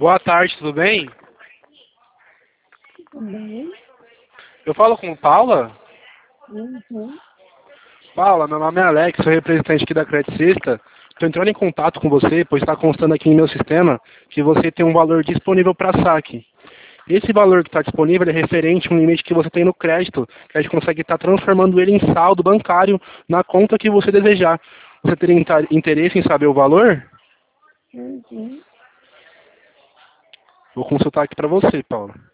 Boa tarde, tudo bem? Tudo bem? Eu falo com Paula? Uhum. Paula, meu nome é Alex, sou representante aqui da Credicista. Estou entrando em contato com você, pois está constando aqui em meu sistema que você tem um valor disponível para saque. Esse valor que está disponível é referente a um limite que você tem no crédito, que a gente consegue estar transformando ele em saldo bancário na conta que você desejar. Você teria interesse em saber o valor? Uhum. Vou consultar aqui para você, Paula.